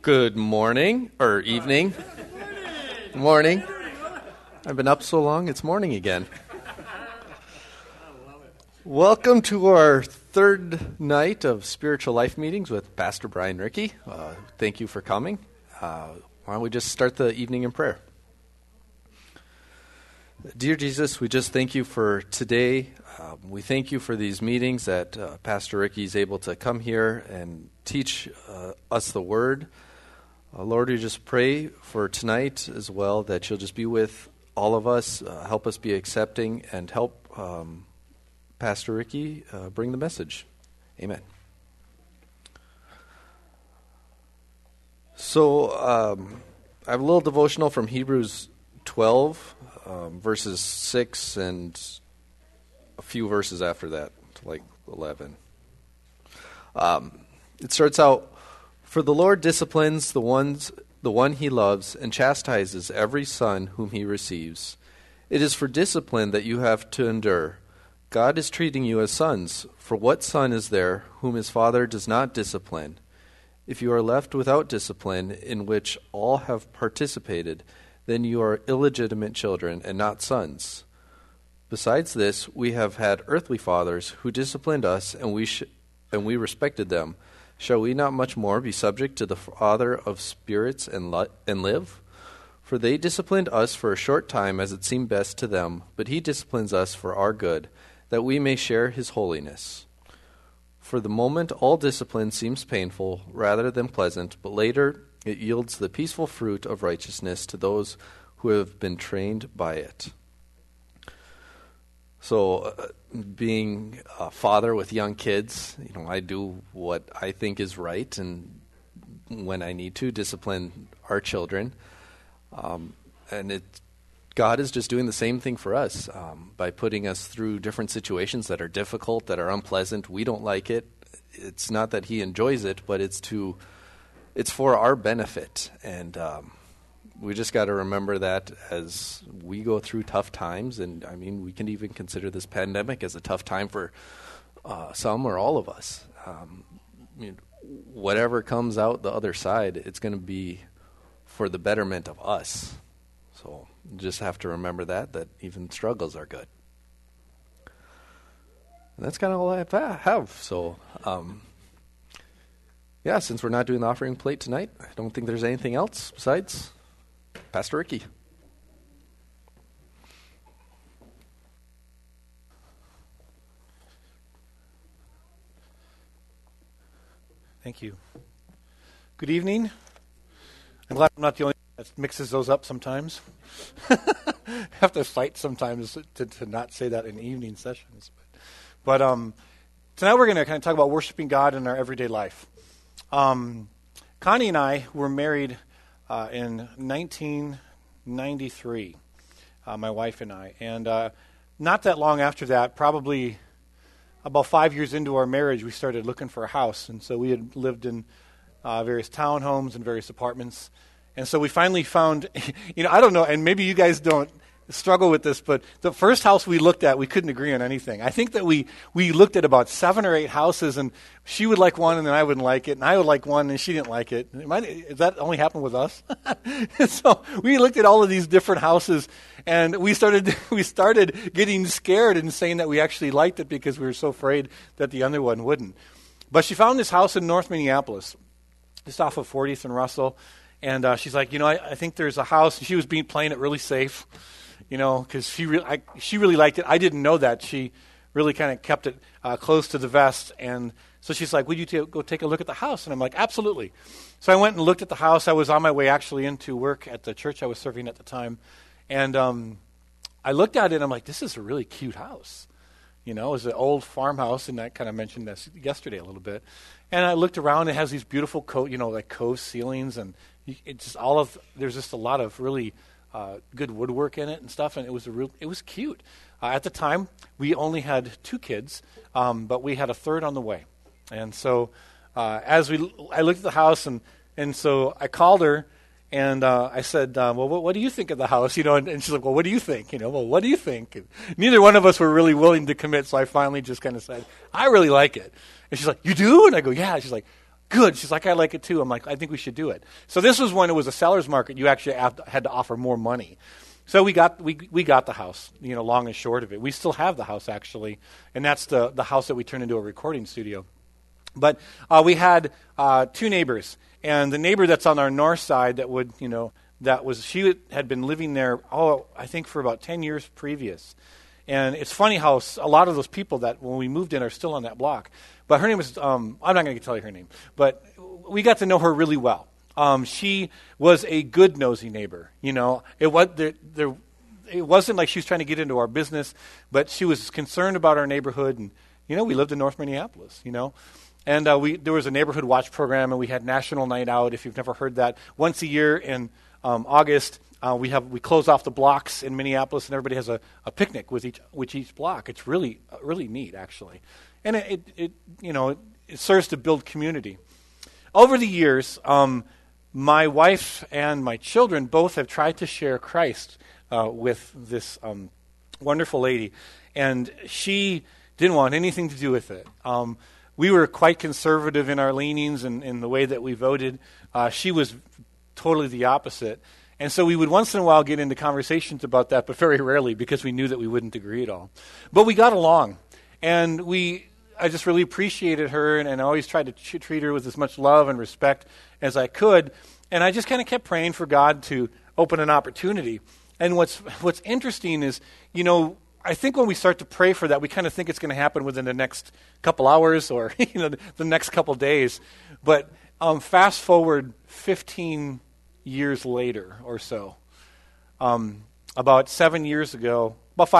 Good morning, or evening. Morning. I've been up so long, it's morning again. Welcome to our third night of Spiritual Life Meetings with Pastor Brian Rickey. Thank you for coming. Why don't we just start the evening in prayer? Dear Jesus, we just thank you for today. We thank you for these meetings that Pastor Rickey is able to come here and teach us the Word. Lord, we just pray for tonight as well that you'll just be with all of us, help us be accepting, and help Pastor Rickey bring the message. Amen. So I have a little devotional from Hebrews 12, verses 6 and a few verses after that, like 11. It starts out, "For the Lord disciplines the one he loves, and chastises every son whom he receives. It is for discipline that you have to endure. God is treating you as sons. For what son is there whom his father does not discipline? If you are left without discipline, in which all have participated, then you are illegitimate children and not sons. Besides this, we have had earthly fathers who disciplined us, and we respected them. Shall we not much more be subject to the Father of spirits and live? For they disciplined us for a short time as it seemed best to them, but he disciplines us for our good, that we may share his holiness. For the moment all discipline seems painful rather than pleasant, but later it yields the peaceful fruit of righteousness to those who have been trained by it." So, being a father with young kids, I do what I think is right, and when I need to, discipline our children. God is just doing the same thing for us by putting us through different situations that are difficult, that are unpleasant. We don't like it. It's not that he enjoys it, but it's for our benefit, and we just got to remember that as we go through tough times. And we can even consider this pandemic as a tough time for some or all of us. Whatever comes out the other side, it's going to be for the betterment of us. So just have to remember that even struggles are good. And that's kind of all I have. So, since we're not doing the offering plate tonight, I don't think there's anything else besides Pastor Rickey. Thank you. Good evening. I'm glad I'm not the only one that mixes those up sometimes. I have to fight sometimes to not say that in evening sessions. But tonight we're going to kind of talk about worshiping God in our everyday life. Connie and I were married in 1993, my wife and I. And not that long after that, probably about 5 years into our marriage, we started looking for a house. And so we had lived in various townhomes and various apartments. And so we finally found, I don't know, and maybe you guys don't struggle with this, but the first house we looked at, we couldn't agree on anything. I think that we looked at about 7 or 8 houses, and she would like one, and then I wouldn't like it, and I would like one, and she didn't like it. Does that only happen with us? So we looked at all of these different houses, and we started getting scared and saying that we actually liked it because we were so afraid that the other one wouldn't. But she found this house in North Minneapolis, just off of 40th and Russell, and she's like, I think there's a house, and she was playing it really safe. Because she really liked it. I didn't know that. She really kind of kept it close to the vest. And so she's like, would you go take a look at the house? And I'm like, absolutely. So I went and looked at the house. I was on my way actually into work at the church I was serving at the time. And I looked at it, and I'm like, this is a really cute house. It was an old farmhouse, and I kind of mentioned this yesterday a little bit. And I looked around. It has these beautiful cove ceilings, and there's just a lot of really good woodwork in it and stuff, and it was cute. At the time, we only had 2 kids, but we had a third on the way. And so I looked at the house, and so I called her, and I said, well, what do you think of the house? And she's like, well, what do you think? Well, what do you think? And neither one of us were really willing to commit, so I finally just kind of said, I really like it. And she's like, you do? And I go, yeah. She's like, Good. She's like, I like it too. I'm like, I think we should do it. So this was when it was a seller's market. You actually had to offer more money. So we got the house, long and short of it. We still have the house, actually, and that's the house that we turned into a recording studio. But we had two neighbors, and the neighbor that's on our north side she had been living there, I think for about 10 years previous. And it's funny how a lot of those people that when we moved in are still on that block. But her name was, I'm not going to tell you her name, but we got to know her really well. She was a good, nosy neighbor. It wasn't like she was trying to get into our business, but she was concerned about our neighborhood. And, we lived in North Minneapolis, And there was a neighborhood watch program, and we had National Night Out, if you've never heard that. Once a year in August, we close off the blocks in Minneapolis, and everybody has a picnic with each block. It's really neat, actually, and it serves to build community. Over the years, my wife and my children both have tried to share Christ with this wonderful lady, and she didn't want anything to do with it. We were quite conservative in our leanings and in the way that we voted. She was totally the opposite. And so we would once in a while get into conversations about that, but very rarely because we knew that we wouldn't agree at all. But we got along. And I just really appreciated her, and I always tried to treat her with as much love and respect as I could. And I just kind of kept praying for God to open an opportunity. And what's interesting is, I think when we start to pray for that, we kind of think it's going to happen within the next couple hours or the next couple days. But fast forward 15 years later or so, about 5 years ago,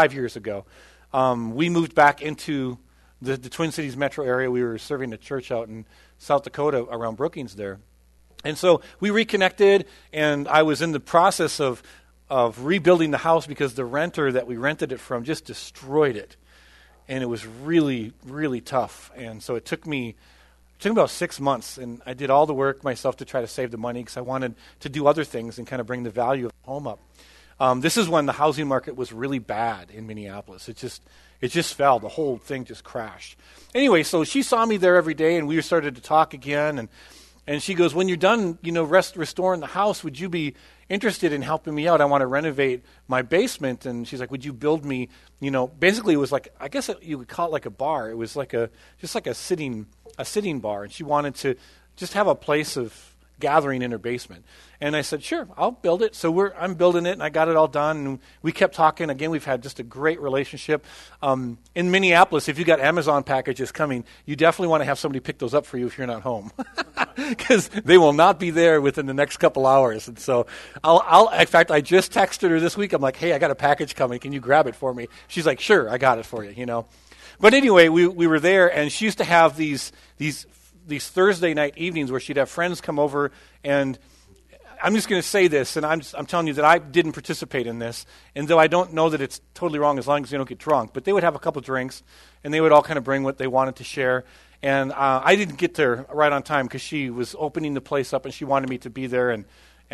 we moved back into the Twin Cities metro area. We were serving a church out in South Dakota around Brookings there. And so we reconnected, and I was in the process of rebuilding the house because the renter that we rented it from just destroyed it. And it was really, really tough. And so it took me about 6 months, and I did all the work myself to try to save the money because I wanted to do other things and kind of bring the value of the home up. This is when the housing market was really bad in Minneapolis. It just fell. The whole thing just crashed. Anyway, so she saw me there every day, and we started to talk again, and she goes, when you're done, restoring the house, would you be interested in helping me out? I want to renovate my basement. And she's like, would you build me, basically it was like, I guess you would call it like a bar. It was like a sitting bar. And she wanted to just have a place of gathering in her basement. And I said, sure, I'll build it. So I'm building it, and I got it all done. And we kept talking. Again, we've had just a great relationship. In Minneapolis, if you got Amazon packages coming, you definitely want to have somebody pick those up for you if you're not home, because they will not be there within the next couple hours. And so in fact, I just texted her this week. I'm like, hey, I got a package coming. Can you grab it for me? She's like, sure, I got it for you, But anyway, we were there, and she used to have these Thursday night evenings where she'd have friends come over, and I'm just going to say this, and I'm telling you that I didn't participate in this, and though I don't know that it's totally wrong as long as you don't get drunk, but they would have a couple drinks, and they would all kind of bring what they wanted to share, and I didn't get there right on time because she was opening the place up, and she wanted me to be there and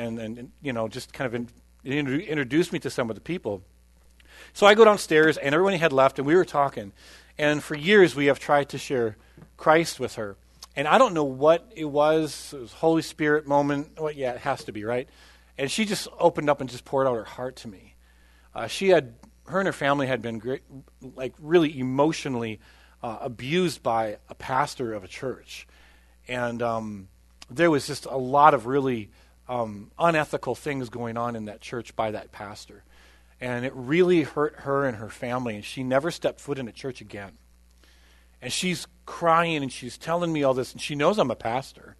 just kind of introduce me to some of the people. So I go downstairs, and everybody had left, and we were talking, and for years we have tried to share Christ with her. And I don't know what it was. It was a Holy Spirit moment. Well, yeah, it has to be, right? And she just opened up and just poured out her heart to me. Her and her family had been really emotionally abused by a pastor of a church. And there was just a lot of really unethical things going on in that church by that pastor. And it really hurt her and her family, and she never stepped foot in a church again. And she's crying, and she's telling me all this, and she knows I'm a pastor.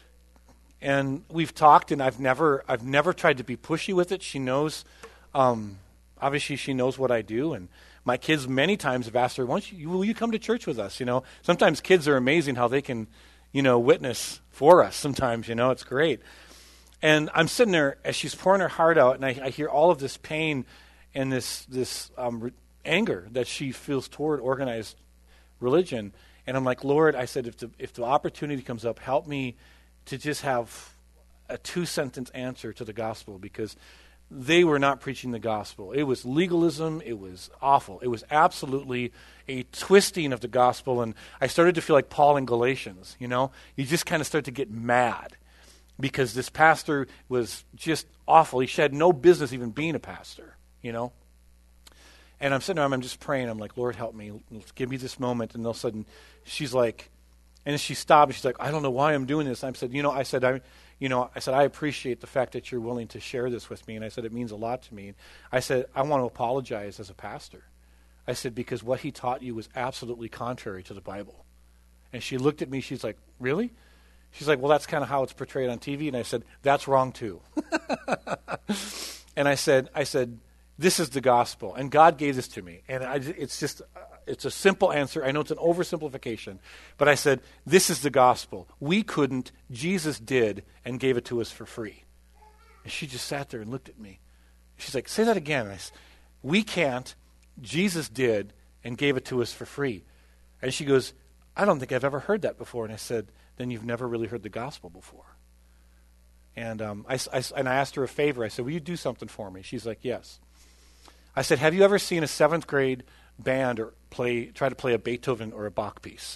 And we've talked, and I've never tried to be pushy with it. She knows, obviously she knows what I do, and my kids many times have asked her, will you come to church with us? Sometimes kids are amazing how they can, witness for us sometimes, it's great. And I'm sitting there as she's pouring her heart out, and I hear all of this pain and this anger that she feels toward organized religion. And I'm like, Lord, I said, if the opportunity comes up, help me to just have a 2-sentence answer to the gospel, because they were not preaching the gospel. It was legalism. It was awful. It was absolutely a twisting of the gospel. And I started to feel like Paul in Galatians, you know. You just kind of start to get mad because this pastor was just awful. He had no business even being a pastor, you know. And I'm sitting there, I'm just praying. I'm like, Lord, help me. Give me this moment. And all of a sudden, she's like, and she stopped. And she's like, I don't know why I'm doing this. I said, I appreciate the fact that you're willing to share this with me. And I said, it means a lot to me. And I said, I want to apologize as a pastor. I said, because what he taught you was absolutely contrary to the Bible. And she looked at me. She's like, really? She's like, well, that's kind of how it's portrayed on TV. And I said, that's wrong too. And I said, this is the gospel, and God gave this to me. And it's a simple answer. I know it's an oversimplification, but I said, this is the gospel. We couldn't, Jesus did, and gave it to us for free. And she just sat there and looked at me. She's like, say that again. And I said, we can't, Jesus did, and gave it to us for free. And she goes, I don't think I've ever heard that before. And I said, then you've never really heard the gospel before. And I asked her a favor. I said, will you do something for me? She's like, yes. I said, have you ever seen a 7th grade band try to play a Beethoven or a Bach piece?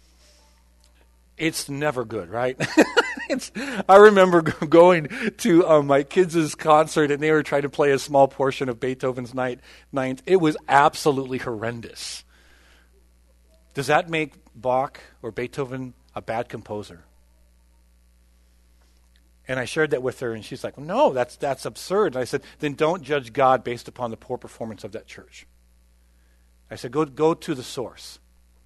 It's never good, right? I remember going to my kids' concert, and they were trying to play a small portion of Beethoven's Ninth. It was absolutely horrendous. Does that make Bach or Beethoven a bad composer? And I shared that with her, and she's like, no, that's absurd. And I said, then don't judge God based upon the poor performance of that church. I said, go to the source.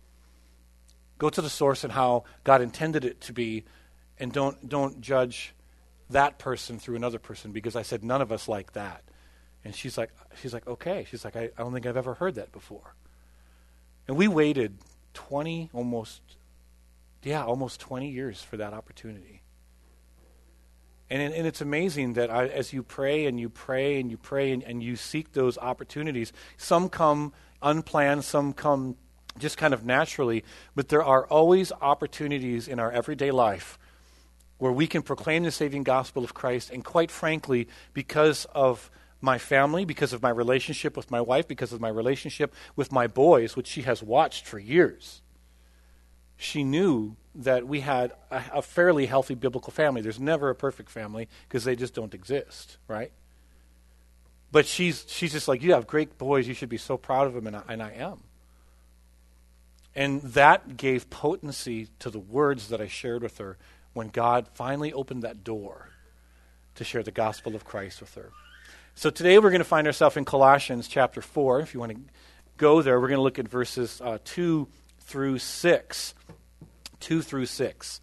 Go to the source and how God intended it to be, and don't judge that person through another person, because I said, none of us like that. And she's like, okay. She's like, I don't think I've ever heard that before. And we waited almost 20 years for that opportunity. And it's amazing that as you pray and you pray and you pray and you seek those opportunities, some come unplanned, some come just kind of naturally, but there are always opportunities in our everyday life where we can proclaim the saving gospel of Christ. And quite frankly, because of my family, because of my relationship with my wife, because of my relationship with my boys, which she has watched for years, she knew that we had a fairly healthy biblical family. There's never a perfect family because they just don't exist, right? But she's just like, you have great boys. You should be so proud of them, and I am. And that gave potency to the words that I shared with her when God finally opened that door to share the gospel of Christ with her. So today we're going to find ourselves in Colossians chapter 4. If you want to go there, we're going to look at verses 2 through 6. 2 through 6.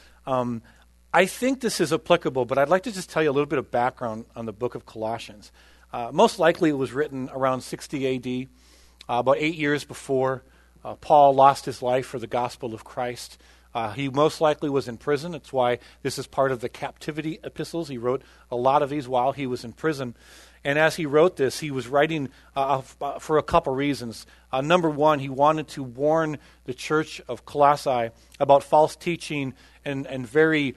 I think this is applicable, but I'd like to just tell you a little bit of background on the book of Colossians. Most likely it was written around 60 AD, about 8 years before Paul lost his life for the gospel of Christ. He most likely was in prison. That's why this is part of the captivity epistles. He wrote a lot of these while he was in prison. And as he wrote this, he was writing for a couple reasons. Number one, he wanted to warn the church of Colossae about false teaching and very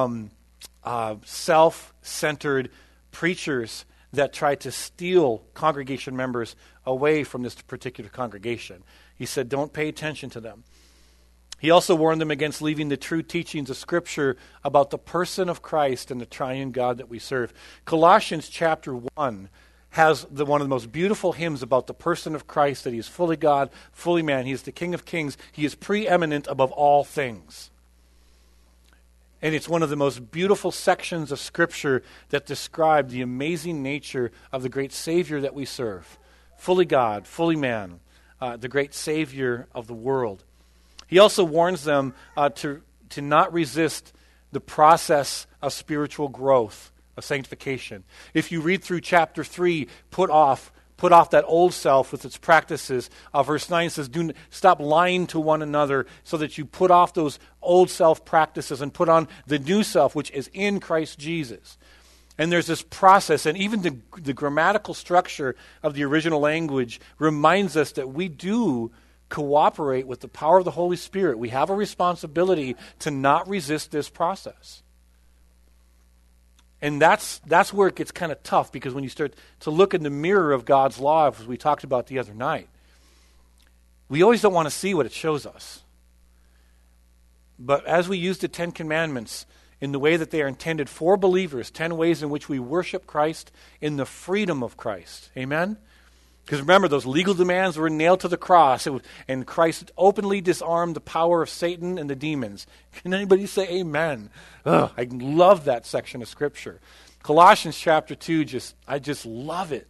self-centered preachers that tried to steal congregation members away from this particular congregation. He said, don't pay attention to them. He also warned them against leaving the true teachings of Scripture about the person of Christ and the triune God that we serve. Colossians chapter 1 has one of the most beautiful hymns about the person of Christ, that he is fully God, fully man. He is the King of Kings. He is preeminent above all things. And it's one of the most beautiful sections of Scripture that describe the amazing nature of the great Savior that we serve. Fully God, fully man, the great Savior of the world. He also warns them to not resist the process of spiritual growth, of sanctification. If you read through chapter 3, put off that old self with its practices. Verse 9 says, stop lying to one another so that you put off those old self practices and put on the new self, which is in Christ Jesus. And there's this process, and even the grammatical structure of the original language reminds us that we do cooperate with the power of the Holy Spirit. We have a responsibility to not resist this process. And that's where it gets kind of tough, because when you start to look in the mirror of God's law, as we talked about the other night, we always don't want to see what it shows us. But as we use the Ten Commandments in the way that they are intended for believers, 10 ways in which we worship Christ in the freedom of Christ. Amen? Because remember, those legal demands were nailed to the cross, and Christ openly disarmed the power of Satan and the demons. Can anybody say amen? I love that section of Scripture. Colossians chapter 2, I just love it.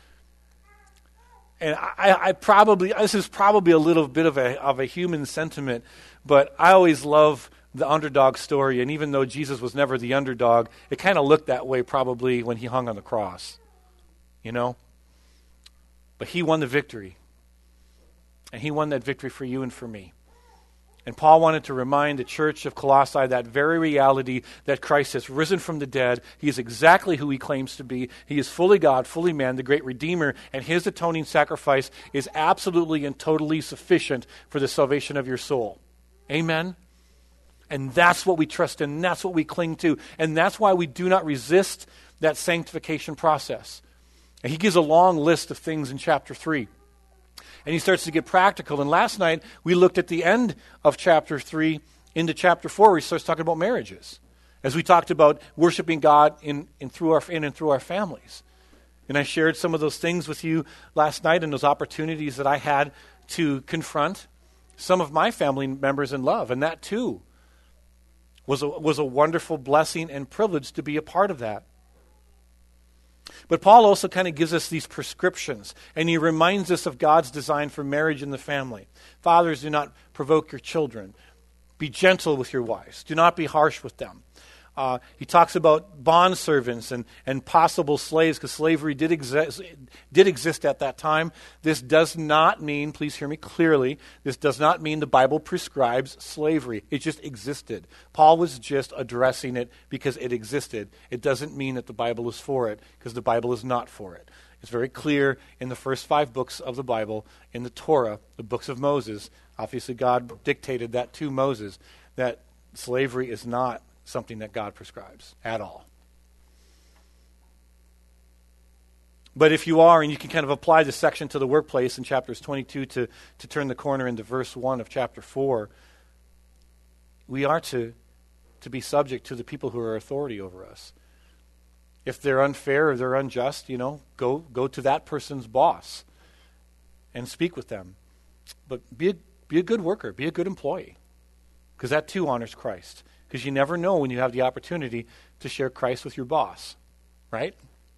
And this is probably a little bit of a human sentiment, but I always love the underdog story. And even though Jesus was never the underdog, it kind of looked that way probably when he hung on the cross. You know? But he won the victory. And he won that victory for you and for me. And Paul wanted to remind the church of Colossae that very reality, that Christ has risen from the dead. He is exactly who he claims to be. He is fully God, fully man, the great Redeemer, and his atoning sacrifice is absolutely and totally sufficient for the salvation of your soul. Amen? And that's what we trust in, and that's what we cling to, and that's why we do not resist that sanctification process. And he gives a long list of things in chapter 3. And he starts to get practical. And last night, we looked at the end of chapter 3 into chapter 4, where he starts talking about marriages. As we talked about worshiping God in and through our families. And I shared some of those things with you last night, and those opportunities that I had to confront some of my family members in love. And that, too, was a wonderful blessing and privilege to be a part of that. But Paul also kind of gives us these prescriptions, and he reminds us of God's design for marriage and the family. Fathers, do not provoke your children. Be gentle with your wives. Do not be harsh with them. He talks about bondservants and possible slaves, because slavery did exist at that time. This does not mean, please hear me clearly, this does not mean the Bible prescribes slavery. It just existed. Paul was just addressing it because it existed. It doesn't mean that the Bible is for it, because the Bible is not for it. It's very clear in the first 5 books of the Bible, in the Torah, the books of Moses. Obviously, God dictated that to Moses, that slavery is not something that God prescribes at all. But if you are, and you can kind of apply this section to the workplace in chapters 22 to turn the corner into verse 1 of chapter 4, we are to be subject to the people who are authority over us. If they're unfair or they're unjust, go to that person's boss and speak with them. But be a good worker, be a good employee, because that too honors Christ. Because you never know when you have the opportunity to share Christ with your boss, right?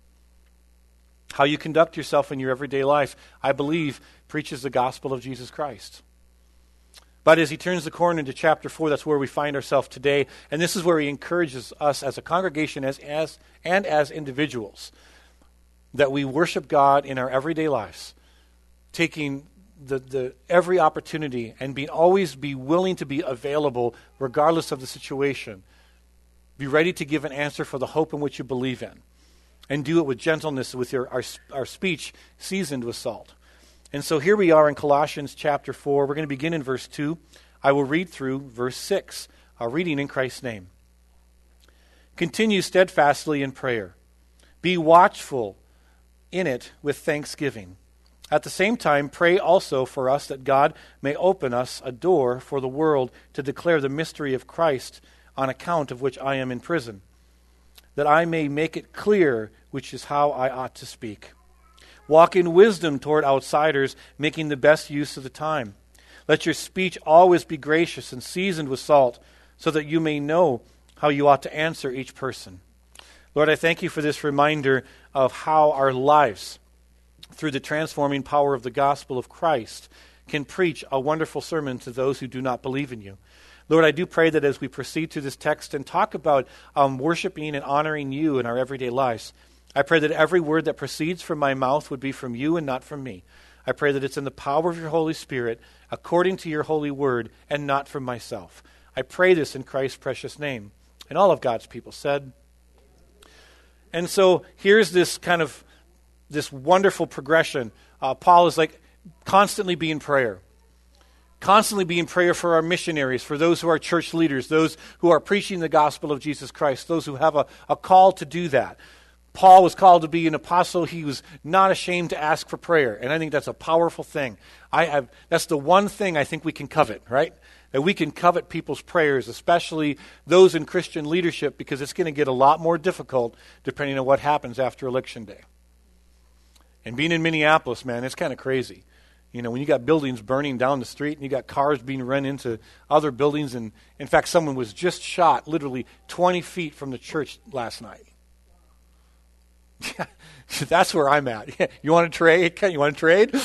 How you conduct yourself in your everyday life, I believe, preaches the gospel of Jesus Christ. But as he turns the corner into chapter 4, that's where we find ourselves today. And this is where he encourages us as a congregation and as individuals, that we worship God in our everyday lives, taking the every opportunity and always be willing to be available regardless of the situation. Be ready to give an answer for the hope in which you believe in. And do it with gentleness, with our speech seasoned with salt. And so here we are in Colossians chapter 4. We're going to begin in verse 2. I will read through verse 6, reading in Christ's name. Continue steadfastly in prayer. Be watchful in it with thanksgiving. At the same time, pray also for us that God may open us a door for the world to declare the mystery of Christ, on account of which I am in prison, that I may make it clear which is how I ought to speak. Walk in wisdom toward outsiders, making the best use of the time. Let your speech always be gracious and seasoned with salt, so that you may know how you ought to answer each person. Lord, I thank you for this reminder of how our lives, through the transforming power of the gospel of Christ, can preach a wonderful sermon to those who do not believe in you. Lord, I do pray that as we proceed through this text and talk about worshiping and honoring you in our everyday lives, I pray that every word that proceeds from my mouth would be from you and not from me. I pray that it's in the power of your Holy Spirit, according to your holy word, and not from myself. I pray this in Christ's precious name. And all of God's people said. And so here's this wonderful progression. Paul is constantly be in prayer. Constantly be in prayer for our missionaries, for those who are church leaders, those who are preaching the gospel of Jesus Christ, those who have a call to do that. Paul was called to be an apostle. He was not ashamed to ask for prayer, and I think that's a powerful thing. That's the one thing I think we can covet, right? That we can covet people's prayers, especially those in Christian leadership, because it's going to get a lot more difficult depending on what happens after Election Day. And being in Minneapolis, man, it's kind of crazy. You know, when you got buildings burning down the street and you got cars being run into other buildings, and in fact, someone was just shot literally 20 feet from the church last night. That's where I'm at. You want to trade? You want to trade?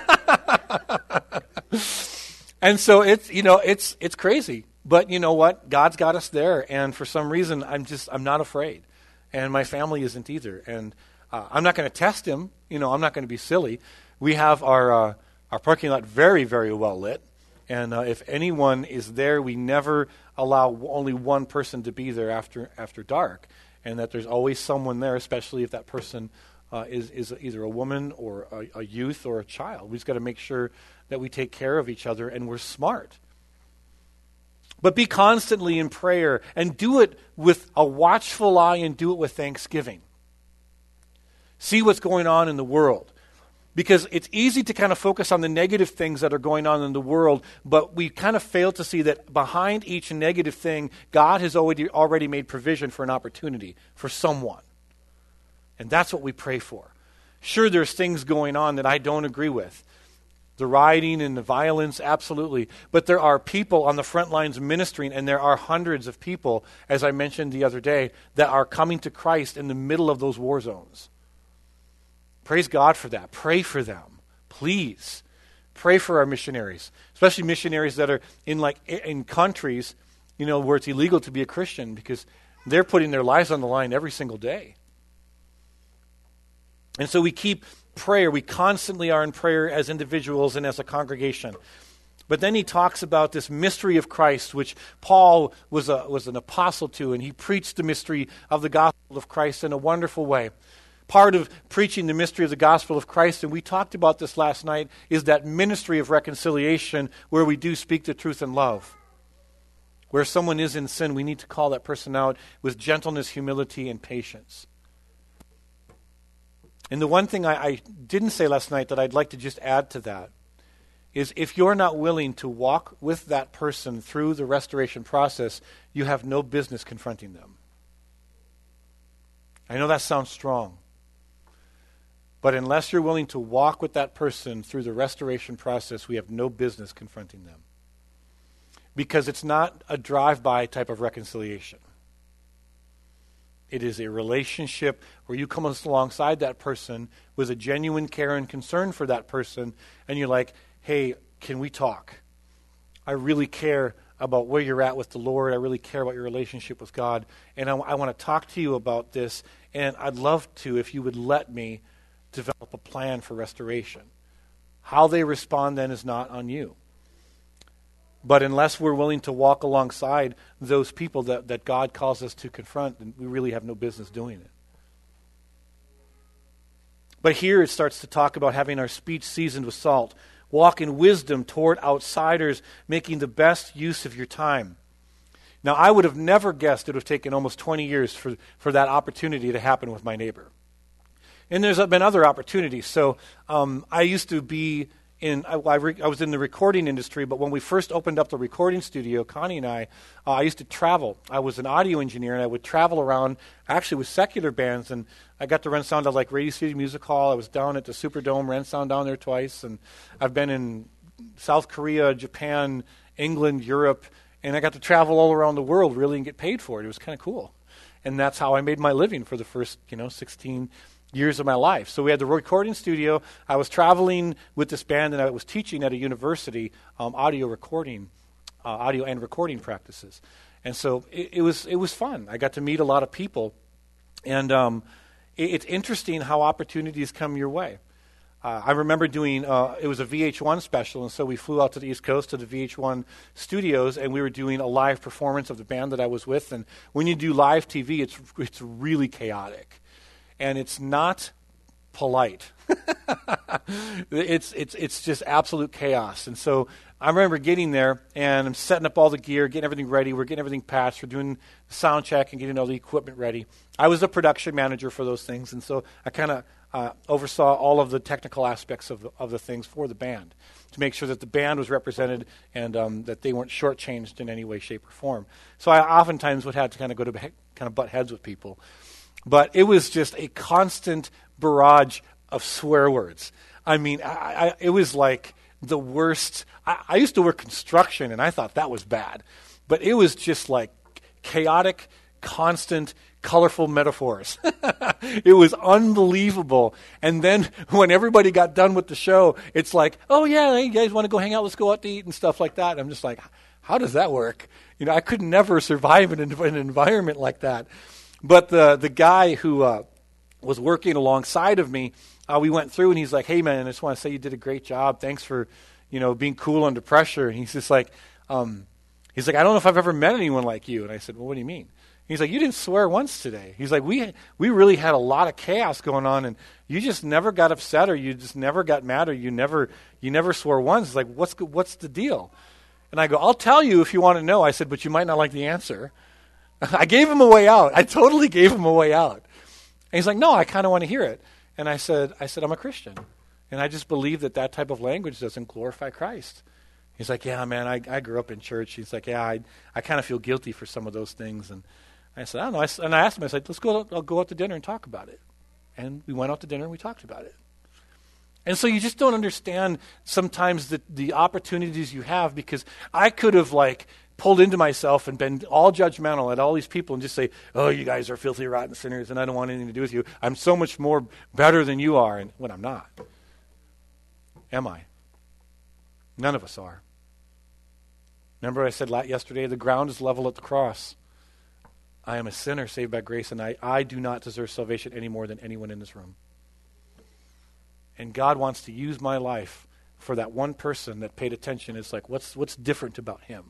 And so it's crazy. But you know what? God's got us there, and for some reason, I'm not afraid, and my family isn't either. And I'm not going to test him. You know, I'm not going to be silly. We have our parking lot very, very well lit, and if anyone is there, we never allow only one person to be there after dark, and that there's always someone there, especially if that person is either a woman or a youth or a child. We just got to make sure that we take care of each other and we're smart. But be constantly in prayer and do it with a watchful eye and do it with thanksgiving. See what's going on in the world. Because it's easy to kind of focus on the negative things that are going on in the world, but we kind of fail to see that behind each negative thing, God has already made provision for an opportunity for someone. And that's what we pray for. Sure, there's things going on that I don't agree with. The rioting and the violence, absolutely. But there are people on the front lines ministering, and there are hundreds of people, as I mentioned the other day, that are coming to Christ in the middle of those war zones. Praise God for that. Pray for them. Please. Pray for our missionaries, especially missionaries that are in countries, where it's illegal to be a Christian, because they're putting their lives on the line every single day. And so we keep prayer. We constantly are in prayer as individuals and as a congregation. But then he talks about this mystery of Christ, which Paul was an apostle to, and he preached the mystery of the gospel of Christ in a wonderful way. Part of preaching the mystery of the gospel of Christ, and we talked about this last night, is that ministry of reconciliation where we do speak the truth in love. Where someone is in sin, we need to call that person out with gentleness, humility, and patience. And the one thing I didn't say last night that I'd like to just add to that is if you're not willing to walk with that person through the restoration process, you have no business confronting them. I know that sounds strong. But unless you're willing to walk with that person through the restoration process, we have no business confronting them. Because it's not a drive-by type of reconciliation. It is a relationship where you come alongside that person with a genuine care and concern for that person, and you're like, hey, can we talk? I really care about where you're at with the Lord. I really care about your relationship with God, and I want to talk to you about this, and I'd love to if you would let me develop a plan for restoration. How they respond then is not on you. But unless we're willing to walk alongside those people that God calls us to confront, then we really have no business doing it. But here it starts to talk about having our speech seasoned with salt. Walk in wisdom toward outsiders, making the best use of your time. Now, I would have never guessed it would have taken almost 20 years for that opportunity to happen with my neighbor. And there's been other opportunities. So I used to be I was in the recording industry, but when we first opened up the recording studio, Connie and I used to travel. I was an audio engineer, and I would travel around, actually with secular bands, and I got to run sound at like Radio City Music Hall. I was down at the Superdome, ran sound down there twice, and I've been in South Korea, Japan, England, Europe, and I got to travel all around the world really and get paid for it. It was kind of cool. And that's how I made my living for the first, 16 years of my life. So we had the recording studio. I was traveling with this band, and I was teaching at a university audio and recording practices. And so it was fun. I got to meet a lot of people, and it's interesting how opportunities come your way. I remember doing, it was a VH1 special, and so we flew out to the East Coast to the VH1 studios, and we were doing a live performance of the band that I was with. And when you do live TV, it's really chaotic. And it's not polite. It's just absolute chaos. And so I remember getting there, and I'm setting up all the gear, getting everything ready. We're getting everything patched. We're doing the sound check and getting all the equipment ready. I was the production manager for those things, and so I kind of oversaw all of the technical aspects of the things for the band to make sure that the band was represented and that they weren't shortchanged in any way, shape, or form. So I oftentimes would have to kind of go to kind of butt heads with people. But it was just a constant barrage of swear words. I mean, it was like the worst. I used to work construction, and I thought that was bad. But it was just like chaotic, constant, colorful metaphors. It was unbelievable. And then when everybody got done with the show, it's like, oh, yeah, hey, you guys want to go hang out? Let's go out to eat and stuff like that. And I'm just like, how does that work? You know, I could never survive in an environment like that. But the guy who was working alongside of me, we went through, and he's like, hey, man, I just want to say you did a great job. Thanks for, being cool under pressure. And he's just like, I don't know if I've ever met anyone like you. And I said, well, what do you mean? He's like, you didn't swear once today. He's like, we really had a lot of chaos going on, and you just never got upset, or you just never got mad, or you never swore once. It's like, what's the deal? And I go, I'll tell you if you want to know. I said, but you might not like the answer. I gave him a way out. I totally gave him a way out. And he's like, no, I kind of want to hear it. And I said, I'm a Christian, and I just believe that type of language doesn't glorify Christ. He's like, yeah, man, I grew up in church. He's like, yeah, I kind of feel guilty for some of those things. And I said, I don't know. And I asked him, I said, I'll go out to dinner and talk about it. And we went out to dinner and we talked about it. And so you just don't understand sometimes the opportunities you have, because I could have pulled into myself and been all judgmental at all these people and just say, oh, you guys are filthy, rotten sinners, and I don't want anything to do with you. I'm so much more better than you are, and when I'm not. Am I? None of us are. Remember I said yesterday, the ground is level at the cross. I am a sinner saved by grace, and I do not deserve salvation any more than anyone in this room. And God wants to use my life for that one person that paid attention. It's like, what's different about him?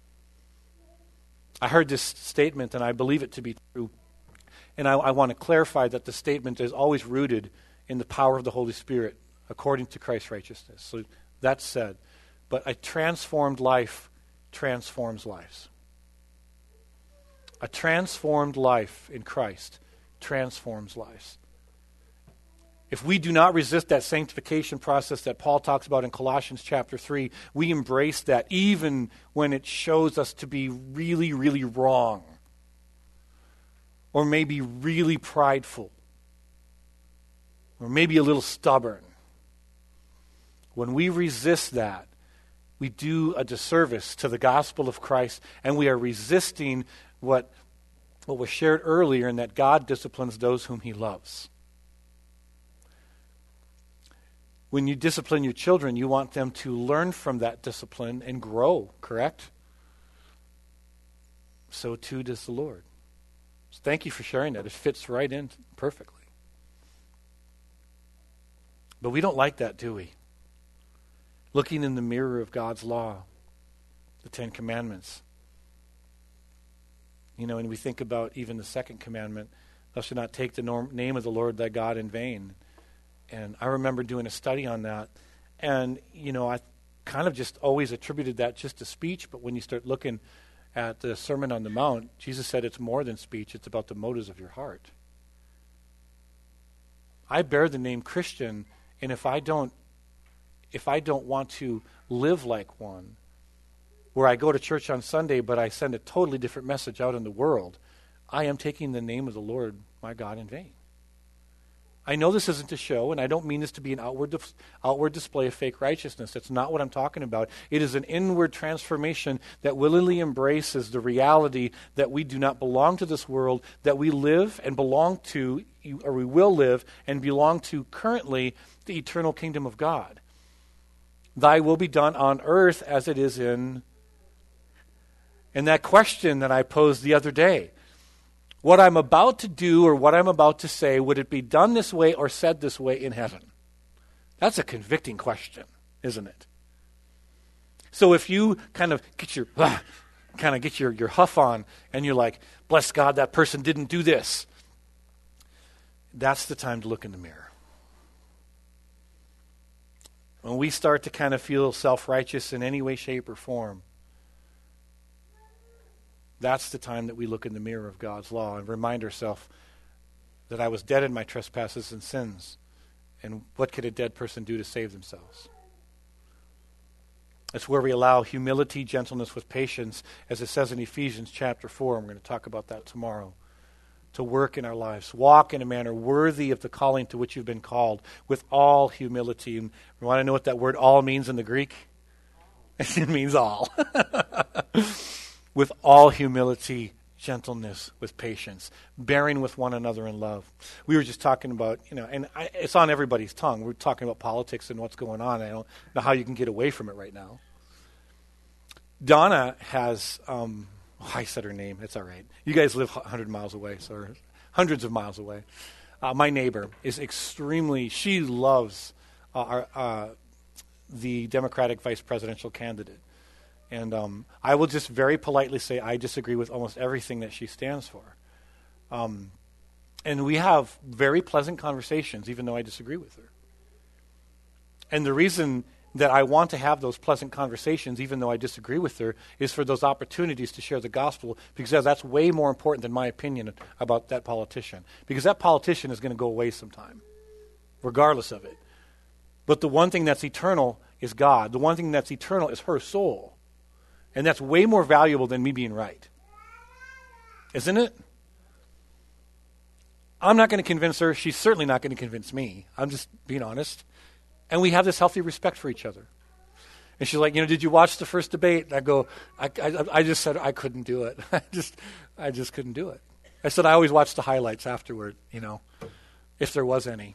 I heard this statement, and I believe it to be true. And I want to clarify that the statement is always rooted in the power of the Holy Spirit according to Christ's righteousness. So that's said. But a transformed life transforms lives. A transformed life in Christ transforms lives. If we do not resist that sanctification process that Paul talks about in Colossians chapter 3, we embrace that even when it shows us to be really, really wrong, or maybe really prideful, or maybe a little stubborn. When we resist that, we do a disservice to the gospel of Christ, and we are resisting what was shared earlier, in that God disciplines those whom he loves. When you discipline your children, you want them to learn from that discipline and grow, correct? So too does the Lord. So thank you for sharing that. It fits right in perfectly. But we don't like that, do we? Looking in the mirror of God's law, the Ten Commandments. And we think about even the second commandment, thou shalt not take the name of the Lord thy God in vain. And I remember doing a study on that. And, I kind of just always attributed that just to speech. But when you start looking at the Sermon on the Mount, Jesus said it's more than speech. It's about the motives of your heart. I bear the name Christian, and if I don't want to live like one, where I go to church on Sunday, but I send a totally different message out in the world, I am taking the name of the Lord my God in vain. I know this isn't a show, and I don't mean this to be an outward display of fake righteousness. That's not what I'm talking about. It is an inward transformation that willingly embraces the reality that we do not belong to this world, that we live and belong to, or we will live and belong to currently the eternal kingdom of God. Thy will be done on earth as it is in. And that question that I posed the other day, what I'm about to do or what I'm about to say, would it be done this way or said this way in heaven? That's a convicting question, isn't it? So if you kind of get your huff on and you're like, bless God, that person didn't do this, that's the time to look in the mirror. when we start to kind of feel self-righteous in any way, shape, or form, that's the time that we look in the mirror of God's law and remind ourselves that I was dead in my trespasses and sins. And what could a dead person do to save themselves? It's where we allow humility, gentleness with patience, as it says in Ephesians chapter 4. I'm going to talk about that tomorrow. To work in our lives. Walk in a manner worthy of the calling to which you've been called, with all humility. And you want to know what that word all means in the Greek? It means all. With all humility, gentleness, with patience, bearing with one another in love. We were just talking about, and it's on everybody's tongue. We're talking about politics and what's going on. I don't know how you can get away from it right now. Donna has, I said her name. It's all right. You guys live 100 miles away, so hundreds of miles away. My neighbor is she loves the Democratic vice presidential candidate. And I will just very politely say I disagree with almost everything that she stands for. And we have very pleasant conversations, even though I disagree with her. And the reason that I want to have those pleasant conversations, even though I disagree with her, is for those opportunities to share the gospel, because that's way more important than my opinion about that politician. Because that politician is going to go away sometime, regardless of it. But the one thing that's eternal is God. The one thing that's eternal is her soul. And that's way more valuable than me being right. Isn't it? I'm not going to convince her. She's certainly not going to convince me. I'm just being honest. And we have this healthy respect for each other. And she's like, did you watch the first debate? And I go, I just said I couldn't do it. I just couldn't do it. I said I always watch the highlights afterward, if there was any.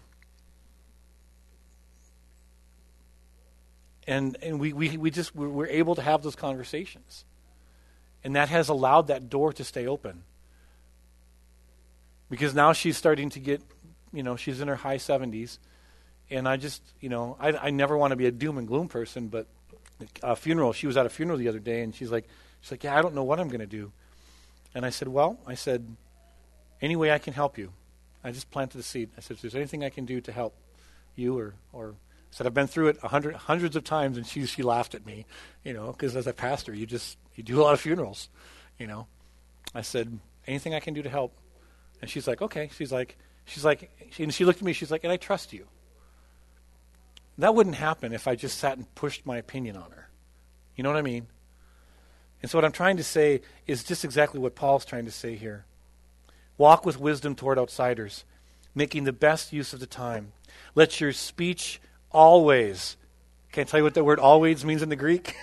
And we're able to have those conversations. And that has allowed that door to stay open. Because now she's starting to get, she's in her high 70s. And I just, I never want to be a doom and gloom person, but a funeral, she was at a funeral the other day, and she's like, yeah, I don't know what I'm going to do. And I said, any way I can help you. I just planted a seed. I said, if there's anything I can do to help you or said, I've been through it hundreds of times, and she laughed at me, because as a pastor, you do a lot of funerals, I said, anything I can do to help. And she's like, okay. And she looked at me, she's like, and I trust you. That wouldn't happen if I just sat and pushed my opinion on her. You know what I mean? And so what I'm trying to say is just exactly what Paul's trying to say here. Walk with wisdom toward outsiders, making the best use of the time. Let your speech always, can I tell you what that word always means in the Greek?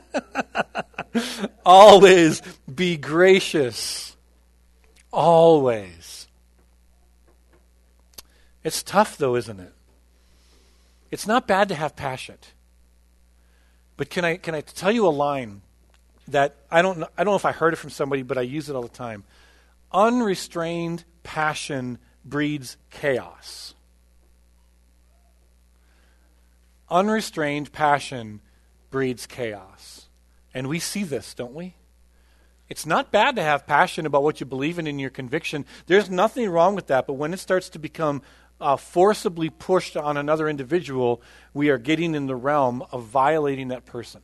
Always be gracious. Always. It's tough though, isn't it? It's not bad to have passion. But can I tell you a line that I don't know if I heard it from somebody, but I use it all the time. Unrestrained passion breeds chaos. Unrestrained passion breeds chaos. And we see this, don't we? It's not bad to have passion about what you believe in your conviction. There's nothing wrong with that. But when it starts to become forcibly pushed on another individual, we are getting in the realm of violating that person.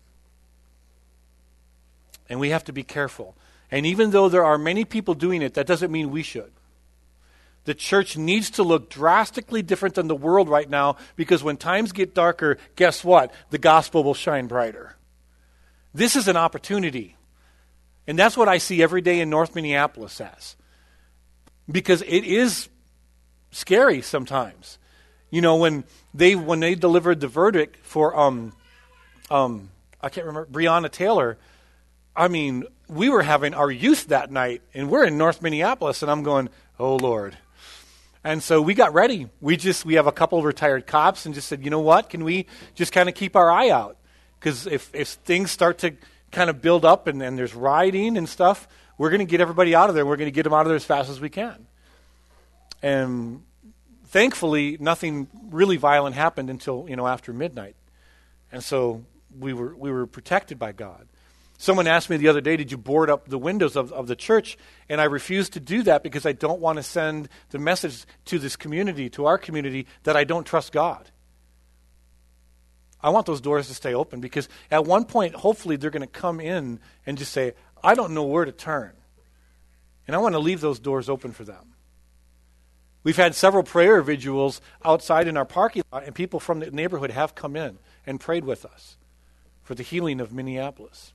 And we have to be careful. And even though there are many people doing it, that doesn't mean we should. The church needs to look drastically different than the world right now, because when times get darker, guess what? The gospel will shine brighter. This is an opportunity. And that's what I see every day in North Minneapolis as. Because it is scary sometimes. When they delivered the verdict for I can't remember, Breonna Taylor, we were having our youth that night, and we're in North Minneapolis, and I'm going, oh Lord. And so we got ready. We have a couple of retired cops and just said, you know what, can we just kind of keep our eye out? Because if things start to kind of build up and there's rioting and stuff, we're going to get everybody out of there. We're going to get them out of there as fast as we can. And thankfully, nothing really violent happened until, after midnight. And so we were protected by God. Someone asked me the other day, did you board up the windows of the church? And I refused to do that because I don't want to send the message to this community, to our community, that I don't trust God. I want those doors to stay open because at one point, hopefully, they're going to come in and just say, I don't know where to turn. And I want to leave those doors open for them. We've had several prayer vigils outside in our parking lot, and people from the neighborhood have come in and prayed with us for the healing of Minneapolis.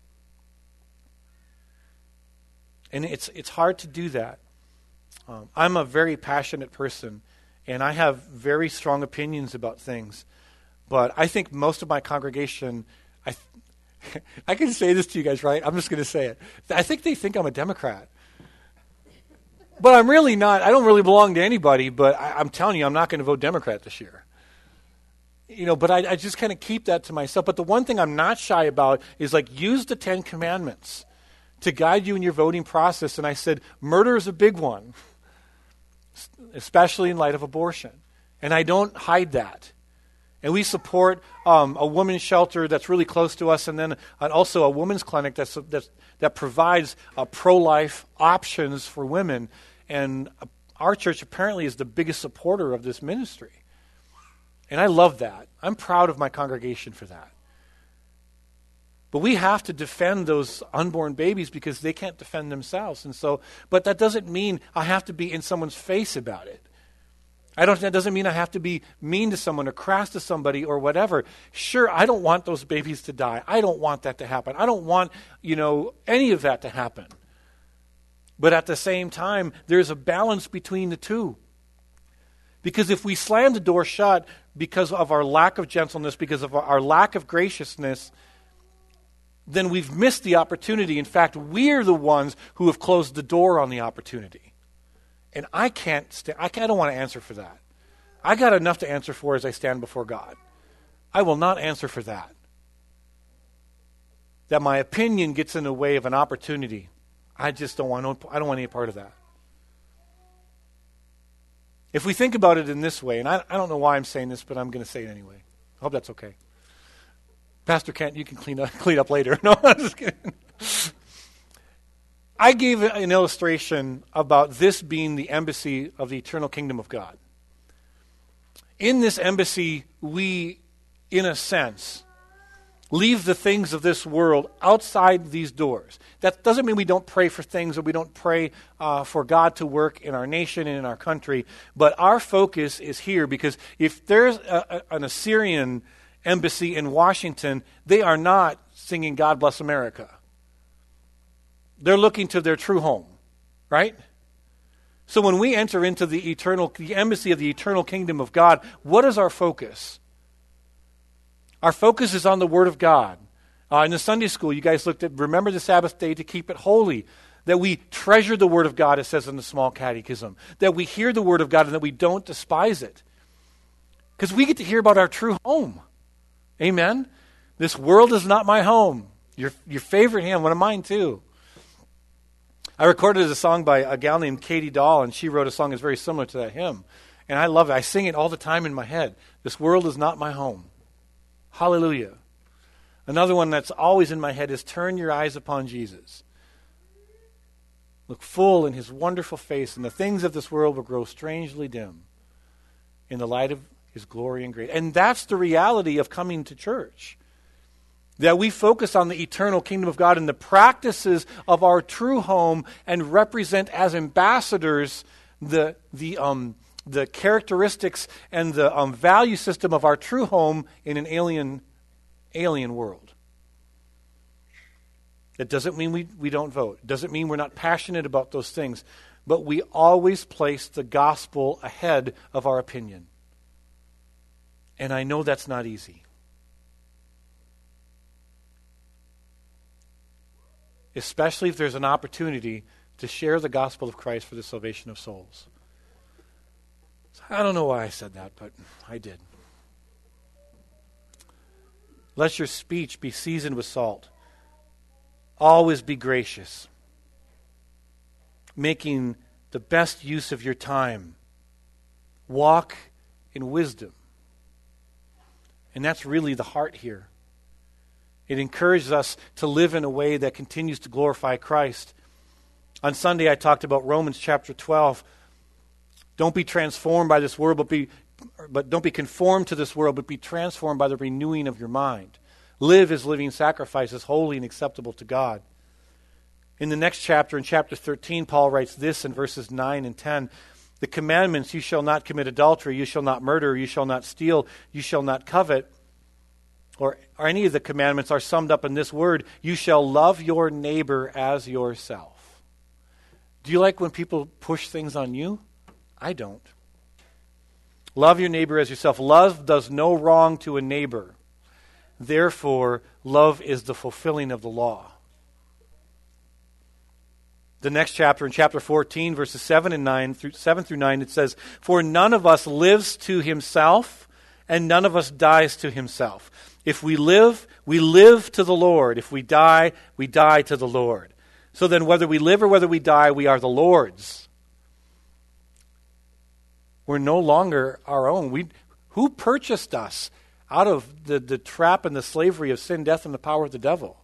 And it's hard to do that. I'm a very passionate person, and I have very strong opinions about things. But I think most of my congregation, I can say this to you guys, right? I'm just going to say it. I think they think I'm a Democrat. But I'm really not. I don't really belong to anybody, but I'm telling you, I'm not going to vote Democrat this year. But I just kind of keep that to myself. But the one thing I'm not shy about is use the 10 Commandments to guide you in your voting process. And I said, murder is a big one, especially in light of abortion. And I don't hide that. And we support a women's shelter that's really close to us, and then also a women's clinic that provides pro-life options for women. And our church apparently is the biggest supporter of this ministry. And I love that. I'm proud of my congregation for that. But we have to defend those unborn babies because they can't defend themselves. But that doesn't mean I have to be in someone's face about it. That doesn't mean I have to be mean to someone or crass to somebody or whatever. Sure, I don't want those babies to die. I don't want that to happen. I don't want, any of that to happen. But at the same time, there's a balance between the two. Because if we slam the door shut because of our lack of gentleness, because of our lack of graciousness, then we've missed the opportunity. In fact, we're the ones who have closed the door on the opportunity. And I don't want to answer for that. I got enough to answer for as I stand before God. I will not answer for that. That my opinion gets in the way of an opportunity. I don't want any part of that. If we think about it in this way, and I don't know why I'm saying this, but I'm going to say it anyway. I hope that's okay. Pastor Kent, you can clean up later. No, I'm just kidding. I gave an illustration about this being the embassy of the eternal kingdom of God. In this embassy, we, in a sense, leave the things of this world outside these doors. That doesn't mean we don't pray for things or we don't pray for God to work in our nation and in our country, but our focus is here because if there's an Assyrian embassy in Washington, they are not singing God Bless America. They're looking to their true home, right? So when we enter into the embassy of the eternal kingdom of God, what is our focus? Our focus is on the Word of God. In the Sunday school, you guys looked at, remember the Sabbath day to keep it holy. That we treasure the Word of God, it says in the small catechism. That we hear the Word of God and that we don't despise it. Because we get to hear about our true home. Amen? This world is not my home. Your favorite hymn, one of mine too. I recorded a song by a gal named Katie Dahl, and she wrote a song that's very similar to that hymn. And I love it. I sing it all the time in my head. This world is not my home. Hallelujah. Another one that's always in my head is turn your eyes upon Jesus. Look full in his wonderful face, and the things of this world will grow strangely dim in the light of his glory and grace. And that's the reality of coming to church. That we focus on the eternal kingdom of God and the practices of our true home and represent as ambassadors the characteristics and the value system of our true home in an alien world. It doesn't mean we don't vote. It doesn't mean we're not passionate about those things. But we always place the gospel ahead of our opinion. And I know that's not easy. Especially if there's an opportunity to share the gospel of Christ for the salvation of souls. So I don't know why I said that, but I did. Let your speech be seasoned with salt. Always be gracious, making the best use of your time. Walk in wisdom. And that's really the heart here. It encourages us to live in a way that continues to glorify Christ. On Sunday, I talked about Romans chapter 12. Don't be transformed by this world, but be don't be conformed to this world, but be transformed by the renewing of your mind. Live as living sacrifices, holy and acceptable to God. In the next chapter, in chapter 13, Paul writes this in verses 9 and 10. The commandments, you shall not commit adultery, you shall not murder, you shall not steal, you shall not covet, or any of the commandments are summed up in this word, you shall love your neighbor as yourself. Do you like when people push things on you? I don't. Love your neighbor as yourself. Love does no wrong to a neighbor. Therefore, love is the fulfilling of the law. The next chapter, in chapter 14, verses 7 through 9, it says, for none of us lives to himself, and none of us dies to himself. If we live to the Lord. If we die to the Lord. So then whether we live or whether we die, we are the Lord's. We're no longer our own. Who purchased us out of the trap and the slavery of sin, death, and the power of the devil?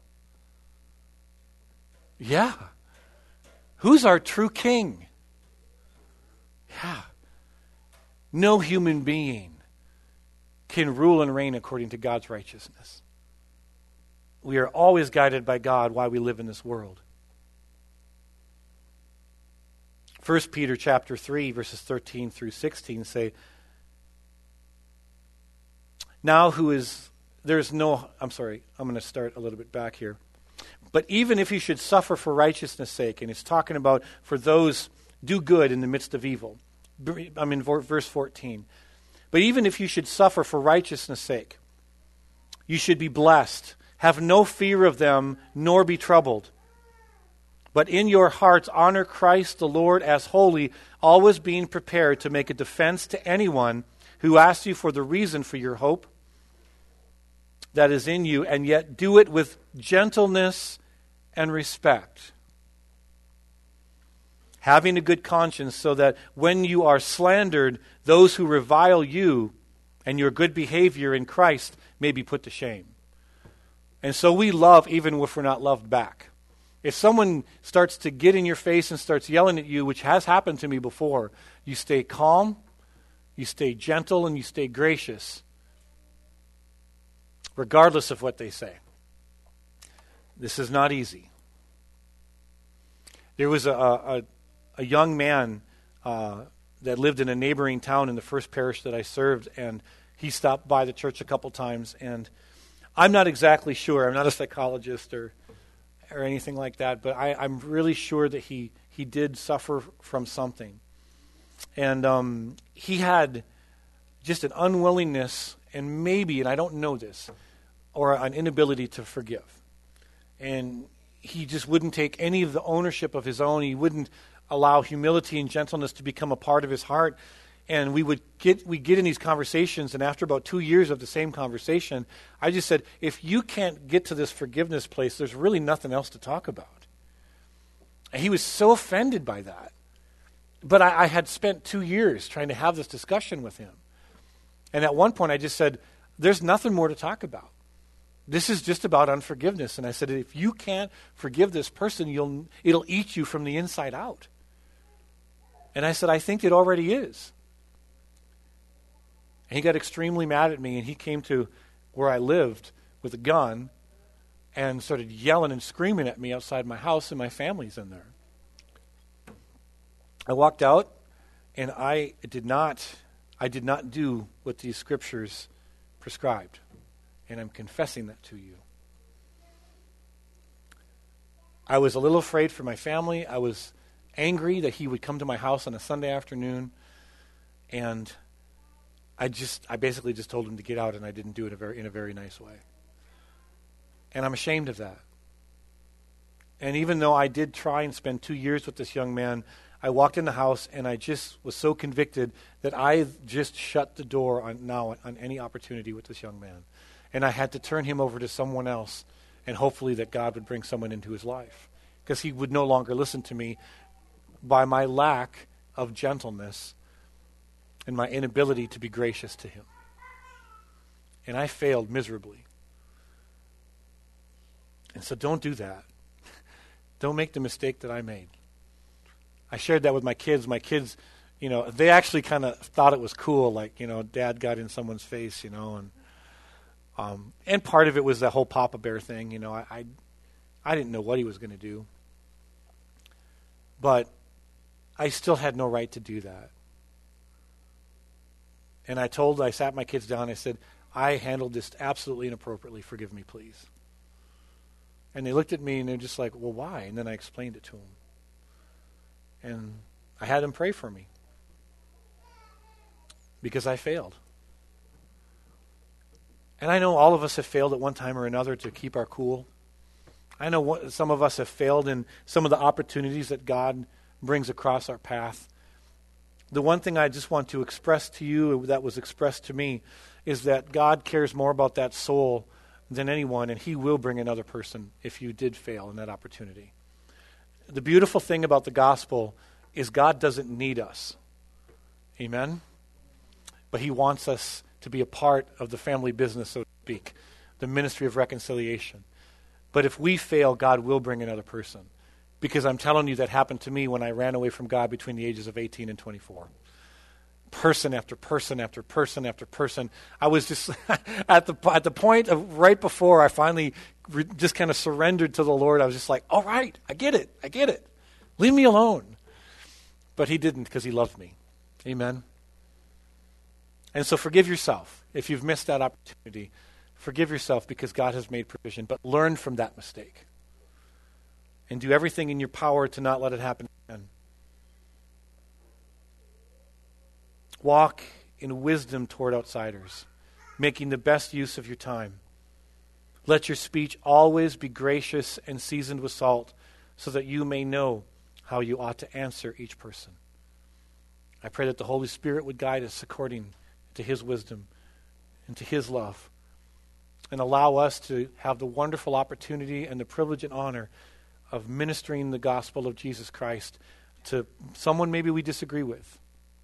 Yeah. Who's our true king? Yeah. No human being can rule and reign according to God's righteousness. We are always guided by God while we live in this world. 1 Peter chapter 3, verses 13 through 16 say, I'm going to start a little bit back here. But even if you should suffer for righteousness' sake, and it's talking about for those do good in the midst of evil. I'm in verse 14. But even if you should suffer for righteousness' sake, you should be blessed. Have no fear of them, nor be troubled. But in your hearts honor Christ the Lord as holy, always being prepared to make a defense to anyone who asks you for the reason for your hope that is in you, and yet do it with gentleness and respect, having a good conscience, so that when you are slandered, those who revile you and your good behavior in Christ may be put to shame. And so we love even if we're not loved back. If someone starts to get in your face and starts yelling at you, which has happened to me before, you stay calm, you stay gentle, and you stay gracious, regardless of what they say. This is not easy. There was a young man that lived in a neighboring town in the first parish that I served, and he stopped by the church a couple times, and I'm not exactly sure. I'm not a psychologist or anything like that, but I'm really sure that he did suffer from something. And he had just an unwillingness, and maybe, and I don't know this, or an inability to forgive. And he just wouldn't take any of the ownership of his own. He wouldn't allow humility and gentleness to become a part of his heart. And we get in these conversations, and after about 2 years of the same conversation, I just said, if you can't get to this forgiveness place, there's really nothing else to talk about. And he was so offended by that. But I had spent 2 years trying to have this discussion with him. And at one point I just said, there's nothing more to talk about. This is just about unforgiveness. And I said, if you can't forgive this person, it'll eat you from the inside out. And I said, I think it already is. And he got extremely mad at me, and he came to where I lived with a gun and started yelling and screaming at me outside my house, and my family's in there. I walked out, and I did not do what these scriptures prescribed. And I'm confessing that to you. I was a little afraid for my family. I was angry that he would come to my house on a Sunday afternoon, and I basically just told him to get out, and I didn't do it in a very nice way. And I'm ashamed of that. And even though I did try and spend 2 years with this young man, I walked in the house, and I just was so convicted that I just shut the door on any opportunity with this young man. And I had to turn him over to someone else, and hopefully that God would bring someone into his life, because he would no longer listen to me by my lack of gentleness and my inability to be gracious to him. And I failed miserably. And so don't do that. Don't make the mistake that I made. I shared that with my kids. My kids, They actually kind of thought it was cool, like, Dad got in someone's face, and part of it was that whole Papa Bear thing. I didn't know what he was going to do, but I still had no right to do that. And I sat my kids down, I said, I handled this absolutely inappropriately. Forgive me, please. And they looked at me and they're just like, well, why? And then I explained it to them. And I had them pray for me. Because I failed. And I know all of us have failed at one time or another to keep our cool. I know some of us have failed in some of the opportunities that God brings across our path. The one thing I just want to express to you that was expressed to me is that God cares more about that soul than anyone, and he will bring another person if you did fail in that opportunity. The beautiful thing about the gospel is God doesn't need us. Amen? But he wants us to be a part of the family business, so to speak, the ministry of reconciliation. But if we fail, God will bring another person. Because I'm telling you, that happened to me when I ran away from God between the ages of 18 and 24. Person after person after person after person. I was just at the point of right before I finally just kind of surrendered to the Lord. I was just like, all right, I get it. Leave me alone. But he didn't, because he loved me. Amen. And so forgive yourself if you've missed that opportunity. Forgive yourself because God has made provision, but learn from that mistake. And do everything in your power to not let it happen again. Walk in wisdom toward outsiders, making the best use of your time. Let your speech always be gracious and seasoned with salt, so that you may know how you ought to answer each person. I pray that the Holy Spirit would guide us according to his wisdom and to his love, and allow us to have the wonderful opportunity and the privilege and honor of ministering the gospel of Jesus Christ to someone maybe we disagree with,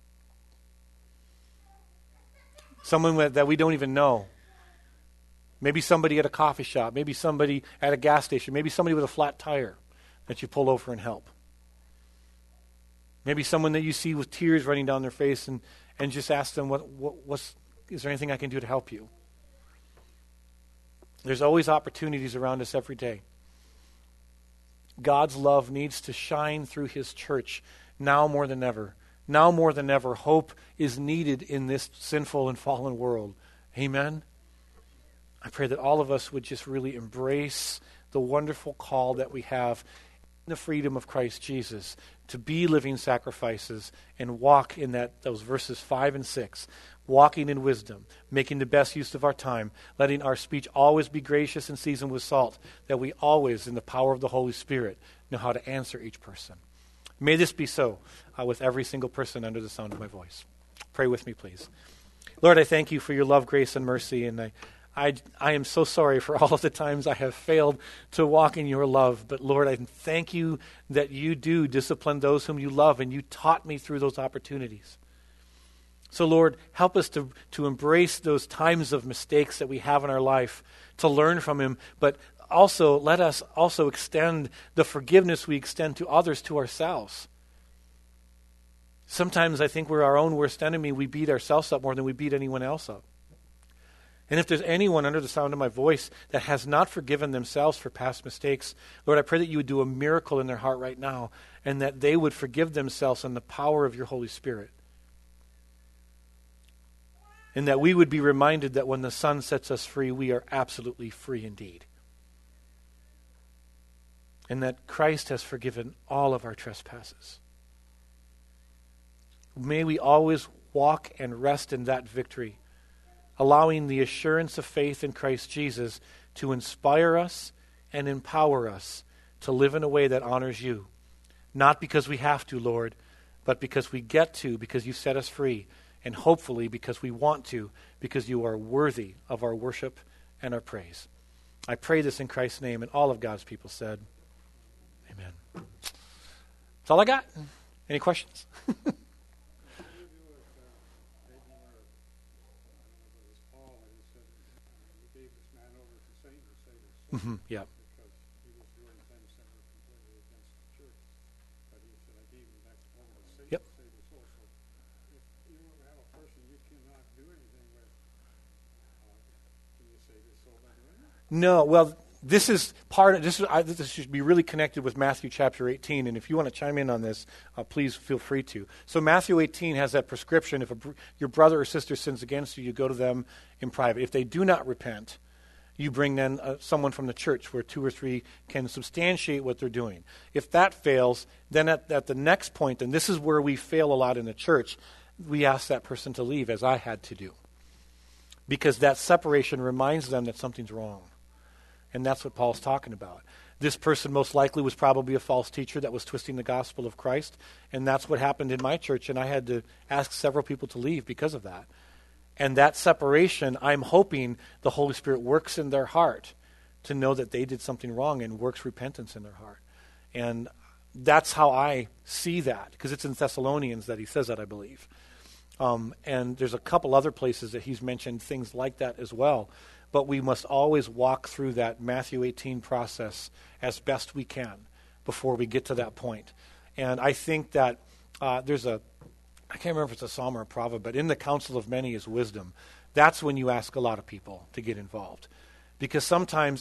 someone that we don't even know, maybe somebody at a coffee shop, maybe somebody at a gas station, maybe somebody with a flat tire that you pull over and help, maybe someone that you see with tears running down their face and just ask them, is there anything I can do to help you? There's always opportunities around us every day. God's love needs to shine through his church now more than ever. Now more than ever, hope is needed in this sinful and fallen world. Amen? I pray that all of us would just really embrace the wonderful call that we have in the freedom of Christ Jesus to be living sacrifices and walk in those verses 5 and 6. Walking in wisdom, making the best use of our time, letting our speech always be gracious and seasoned with salt, that we always, in the power of the Holy Spirit, know how to answer each person. May this be so with every single person under the sound of my voice. Pray with me, please. Lord, I thank you for your love, grace, and mercy, and I am so sorry for all of the times I have failed to walk in your love. But Lord, I thank you that you do discipline those whom you love, and you taught me through those opportunities. So Lord, help us to embrace those times of mistakes that we have in our life, to learn from him, but also let us also extend the forgiveness we extend to others to ourselves. Sometimes I think we're our own worst enemy. We beat ourselves up more than we beat anyone else up. And if there's anyone under the sound of my voice that has not forgiven themselves for past mistakes, Lord, I pray that you would do a miracle in their heart right now, and that they would forgive themselves in the power of your Holy Spirit. And that we would be reminded that when the Son sets us free, we are absolutely free indeed. And that Christ has forgiven all of our trespasses. May we always walk and rest in that victory, allowing the assurance of faith in Christ Jesus to inspire us and empower us to live in a way that honors you. Not because we have to, Lord, but because we get to, because you set us free. And hopefully because we want to, because you are worthy of our worship and our praise. I pray this in Christ's name, and all of God's people said, amen. That's all I got. Any questions? Mm-hmm, yeah. Yep. No, well, this is part of this should be really connected with Matthew chapter 18, and if you want to chime in on this, please feel free to. So Matthew 18 has that prescription: if your brother or sister sins against you, you go to them in private. If they do not repent, you bring then someone from the church where 2 or 3 can substantiate what they're doing. If that fails, then at the next point, and this is where we fail a lot in the church, we ask that person to leave, as I had to do, because that separation reminds them that something's wrong. And that's what Paul's talking about. This person most likely was probably a false teacher that was twisting the gospel of Christ, and that's what happened in my church, and I had to ask several people to leave because of that. And that separation, I'm hoping the Holy Spirit works in their heart to know that they did something wrong and works repentance in their heart. And that's how I see that, because it's in Thessalonians that he says that, I believe. And there's a couple other places that he's mentioned things like that as well. But we must always walk through that Matthew 18 process as best we can before we get to that point. And I think that I can't remember if it's a psalm or a proverb, but in the counsel of many is wisdom. That's when you ask a lot of people to get involved. Because sometimes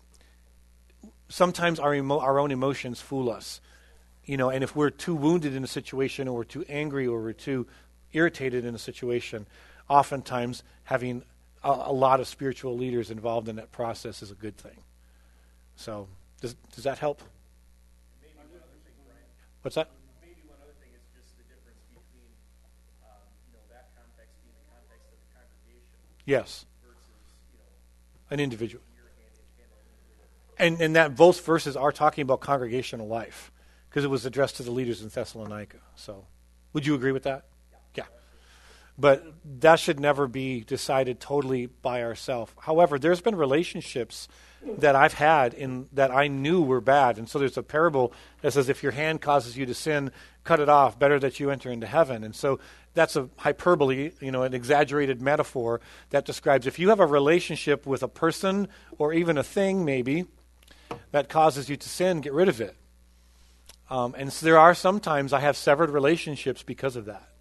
our own emotions fool us. And if we're too wounded in a situation, or we're too angry, or we're too irritated in a situation, oftentimes having a lot of spiritual leaders involved in that process is a good thing. So, does that help? Maybe one other thing, Brian. What's that? Maybe one other thing is just the difference between, that context being the context of the congregation. Yes. Versus, an individual. your hand in And that both verses are talking about congregational life, because it was addressed to the leaders in Thessalonica. So, would you agree with that? Yeah. But that should never be decided totally by ourselves. However, there's been relationships that I've had that I knew were bad. And so there's a parable that says, if your hand causes you to sin, cut it off, better that you enter into heaven. And so that's a hyperbole, an exaggerated metaphor that describes if you have a relationship with a person or even a thing maybe that causes you to sin, get rid of it. And so there are sometimes I have severed relationships because of that.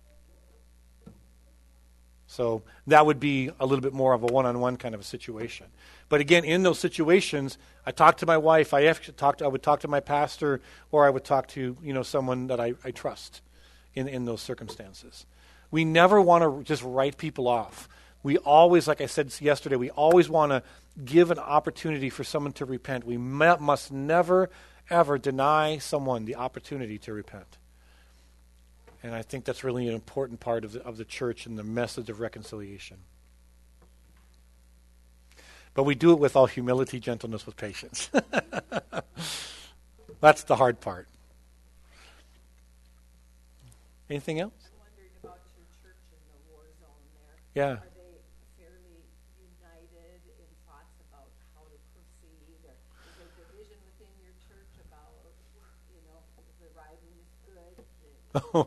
So that would be a little bit more of a one-on-one kind of a situation. But again, in those situations, I talk to my wife. I would talk to my pastor, or I would talk to someone that I trust in those circumstances. We never want to just write people off. We always, like I said yesterday, we always want to give an opportunity for someone to repent. We must never, ever deny someone the opportunity to repent. And I think that's really an important part of the church and the message of reconciliation. But we do it with all humility, gentleness, with patience. That's the hard part. Anything else? I'm wondering about your church in the war zone there. Yeah. Are they fairly united in thoughts about how to proceed? Or is there division within your church about, the writing is good?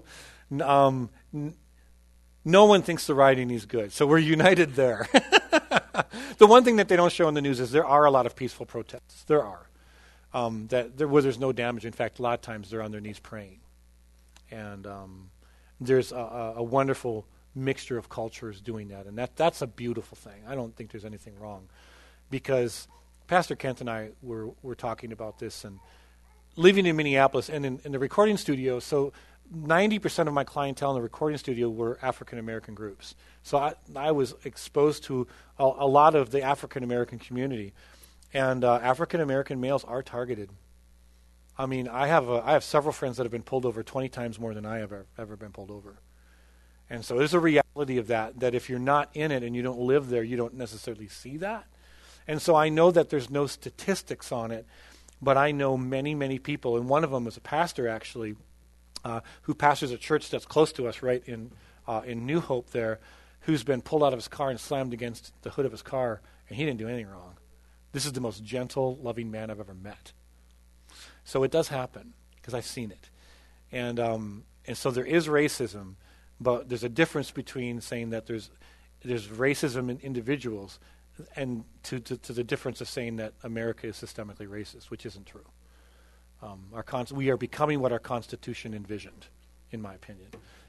No one thinks the writing is good, so we're united there. The one thing that they don't show in the news is there are a lot of peaceful protests. There are. Where there's no damage. In fact, a lot of times they're on their knees praying. And there's a wonderful mixture of cultures doing that, and that's a beautiful thing. I don't think there's anything wrong, because Pastor Kent and I were talking about this, and living in Minneapolis and in the recording studio, so 90% of my clientele in the recording studio were African-American groups. So I was exposed to a lot of the African-American community. And African-American males are targeted. I mean, I have several friends that have been pulled over 20 times more than I have ever been pulled over. And so there's a reality of that if you're not in it and you don't live there, you don't necessarily see that. And so I know that there's no statistics on it, but I know many, many people, and one of them is a pastor actually, who pastors a church that's close to us, right in New Hope there, who's been pulled out of his car and slammed against the hood of his car, and he didn't do anything wrong. This is the most gentle, loving man I've ever met. So it does happen, because I've seen it. And so there is racism, but there's a difference between saying that there's racism in individuals and to the difference of saying that America is systemically racist, which isn't true. We are becoming what our Constitution envisioned, in my opinion.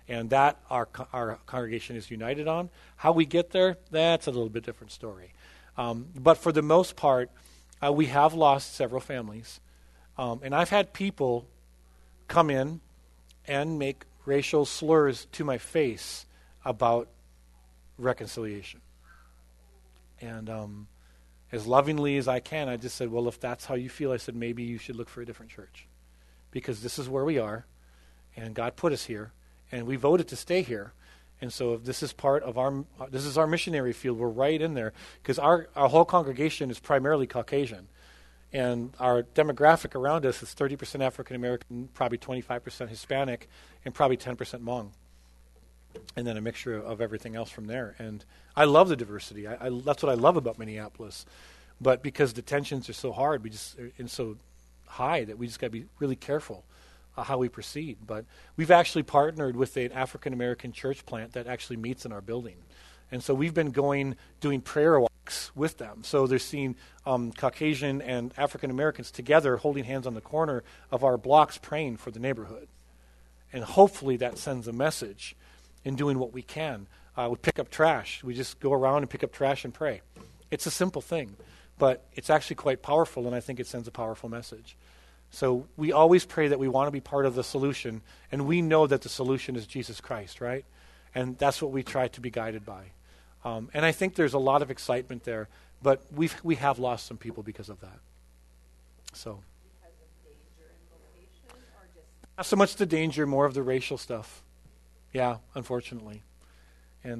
And that our congregation is united on. How we get there, that's a little bit different story. But for the most part, we have lost several families. And I've had people come in and make racial slurs to my face about reconciliation. And as lovingly as I can, I just said, well, if that's how you feel, I said, maybe you should look for a different church. Because this is where we are, and God put us here, and we voted to stay here. And so if this is part of this is our missionary field. We're right in there, because our whole congregation is primarily Caucasian. And our demographic around us is 30% African American, probably 25% Hispanic, and probably 10% Hmong. And then a mixture of everything else from there. And I love the diversity. That's what I love about Minneapolis. But because the tensions are so hard, and so high, that we just got to be really careful how we proceed. But we've actually partnered with an African American church plant that actually meets in our building. And so we've been doing prayer walks with them. So they're seeing Caucasian and African Americans together holding hands on the corner of our blocks praying for the neighborhood. And hopefully that sends a message in doing what we can. We pick up trash. We just go around and pick up trash and pray. It's a simple thing, but it's actually quite powerful, and I think it sends a powerful message. So we always pray that we want to be part of the solution, and we know that the solution is Jesus Christ, right? And that's what we try to be guided by. And I think there's a lot of excitement there, but we have lost some people because of that. So Because of danger and location, or just not so much the danger, more of the racial stuff. Yeah, unfortunately. And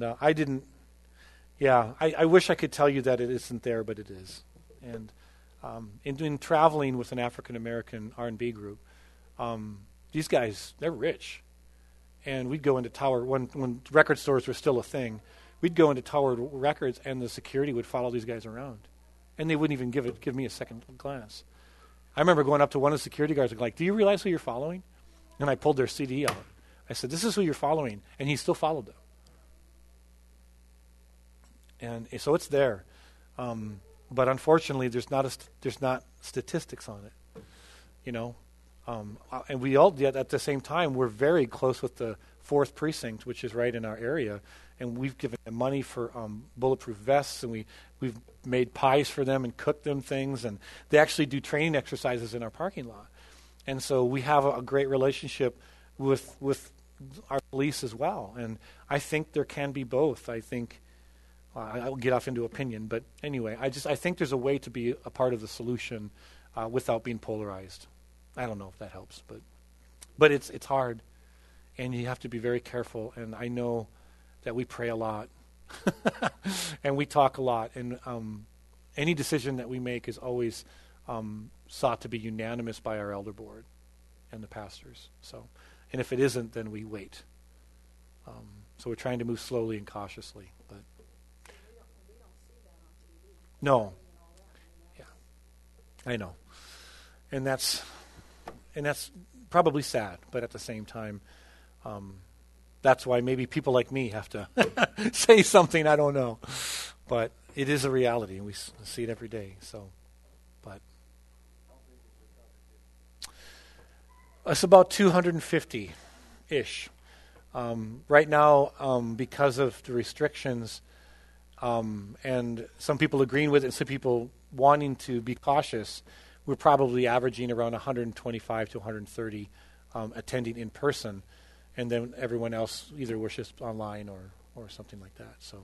I wish I could tell you that it isn't there, but it is. And in traveling with an African-American R&B group, these guys, they're rich. And we'd go into Tower, when record stores were still a thing, we'd go into Tower Records, and the security would follow these guys around. And they wouldn't even give me a second glance. I remember going up to one of the security guards and like, do you realize who you're following? And I pulled their CD out. I said, this is who you're following. And he still followed them. And so it's there. But unfortunately, there's not statistics on it. You know? And we all, yet at the same time, we're very close with the 4th Precinct, which is right in our area. And we've given them money for bulletproof vests, and we've made pies for them and cooked them things. And they actually do training exercises in our parking lot. And so we have a great relationship with our police as well. And I think there can be both. I think, I'll get off into opinion, but anyway, I think there's a way to be a part of the solution without being polarized. I don't know if that helps, but it's hard, and you have to be very careful. And I know that we pray a lot, and we talk a lot, and any decision that we make is always sought to be unanimous by our elder board and the pastors. So, and if it isn't, then we wait. So we're trying to move slowly and cautiously, but we don't see that on TV. no, yeah, I know, and that's probably sad, but at the same time, that's why maybe people like me have to say something. I don't know, but it is a reality, and we see it every day. So, but it's about 250-ish. Right now, because of the restrictions, and some people agreeing with it and some people wanting to be cautious, we're probably averaging around 125 to 130 attending in person, and then everyone else either worships online or something like that. So.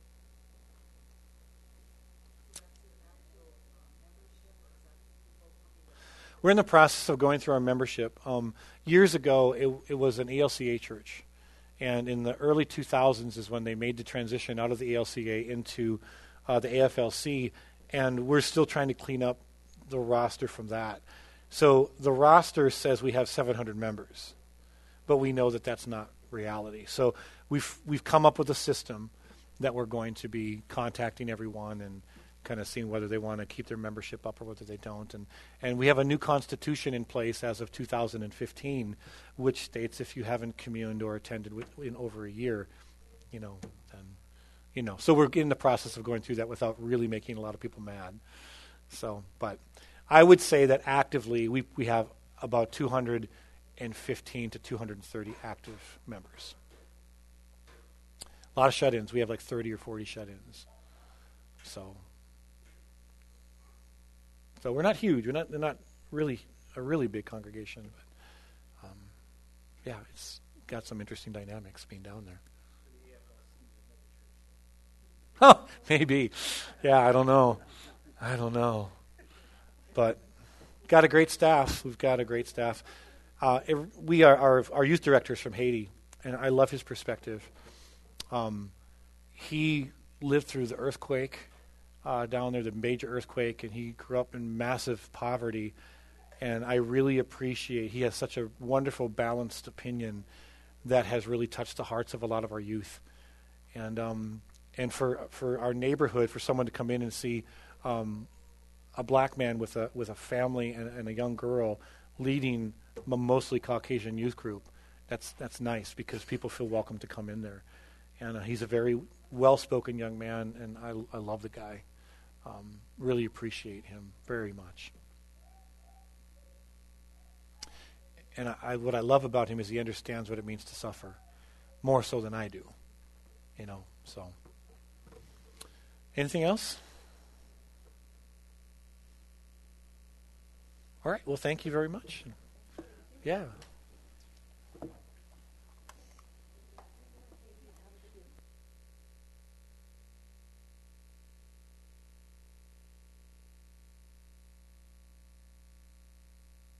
We're in the process of going through our membership. Years ago, it was an ALCA church. And in the early 2000s is when they made the transition out of the ALCA into the AFLC. And we're still trying to clean up the roster from that. So the roster says we have 700 members. But we know that that's not reality. So we've come up with a system that we're going to be contacting everyone and kind of seeing whether they want to keep their membership up or whether they don't. And we have a new constitution in place as of 2015, which states if you haven't communed or attended in over a year, then. So we're in the process of going through that without really making a lot of people mad. So, but I would say that actively we have about 215 to 230 active members. A lot of shut-ins. We have like 30 or 40 shut-ins. So we're not huge. We're not really a really big congregation, but yeah, it's got some interesting dynamics being down there. Oh, maybe. Yeah, I don't know. But got a great staff. We've got a great staff. We are our youth director is from Haiti, and I love his perspective. He lived through the earthquake down there, the major earthquake, and he grew up in massive poverty. And I really appreciate, he has such a wonderful, balanced opinion that has really touched the hearts of a lot of our youth. And for our neighborhood, for someone to come in and see a black man with a family and a young girl leading a mostly Caucasian youth group, that's nice because people feel welcome to come in there. And he's a very well-spoken young man, and I love the guy. Really appreciate him very much. And what I love about him is he understands what it means to suffer, more so than I do. So. Anything else? All right. Well, thank you very much. Yeah.